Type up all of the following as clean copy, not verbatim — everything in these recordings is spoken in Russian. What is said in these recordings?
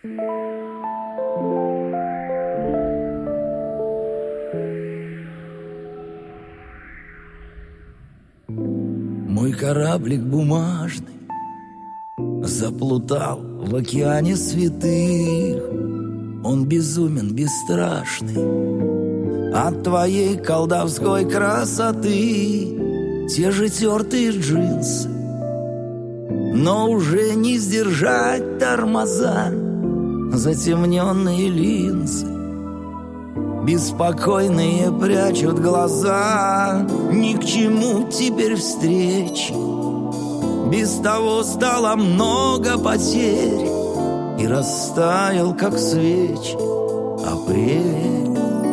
Мой кораблик бумажный заплутал в океане святых. Он безумен, бесстрашный от твоей колдовской красоты. Те же тертые джинсы, но уже не сдержать тормоза. Затемненные линзы беспокойные прячут глаза. Ни к чему теперь встречи, без того стало много потерь, и растаял, как свечи, апрель.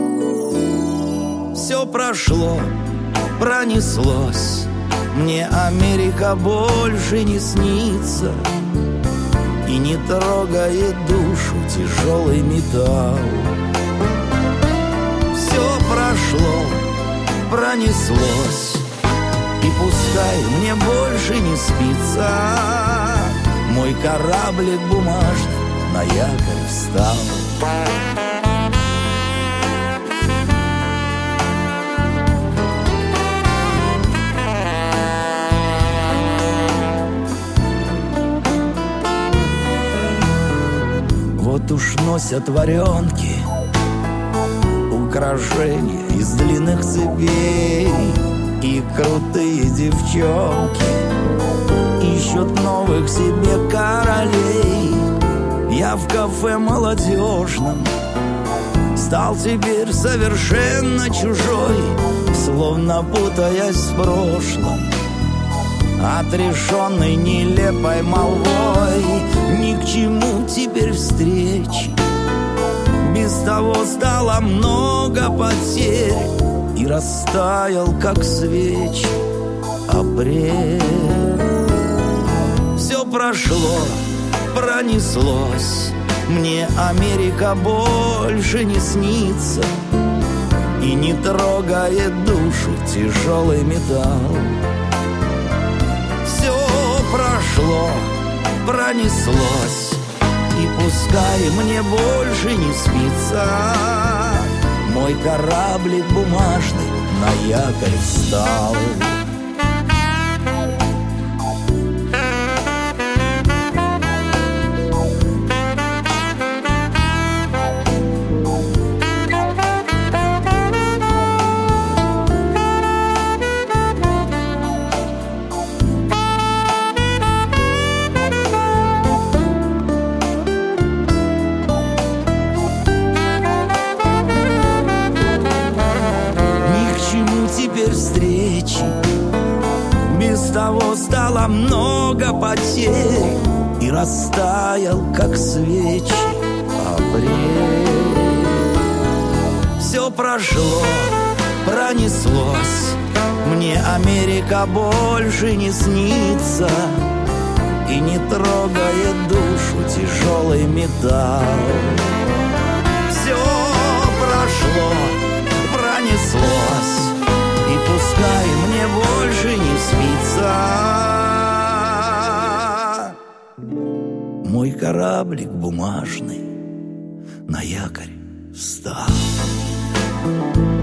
Все прошло, пронеслось, мне Америка больше не снится, и не трогает душу тяжелый металл. Все прошло, пронеслось, и пускай мне больше не спится. Мой кораблик бумажный на якорь встал. Вот уж носят варенки украшения из длинных цепей, и крутые девчонки ищут новых себе королей. Я в кафе молодежном стал теперь совершенно чужой, словно путаясь в прошлом, отрешенный нелепой молвой. Ни к чему теперь встречи, без того стало много потерь, и растаял, как свечи, апрель. Все прошло, пронеслось, мне Америка больше не снится, и не трогает душу тяжелый металл. Все прошло, пронеслось, и пускай мне больше не спится. Мой кораблик бумажный на якорь встал. Встречи, без того стало много потерь, и растаял, как свечи, апрель. Все прошло, пронеслось, мне Америка больше не снится, и не трогает душу тяжелый металл. Все прошло, пронеслось, и пускай мне больше не спится. Мой кораблик бумажный на якорь встал.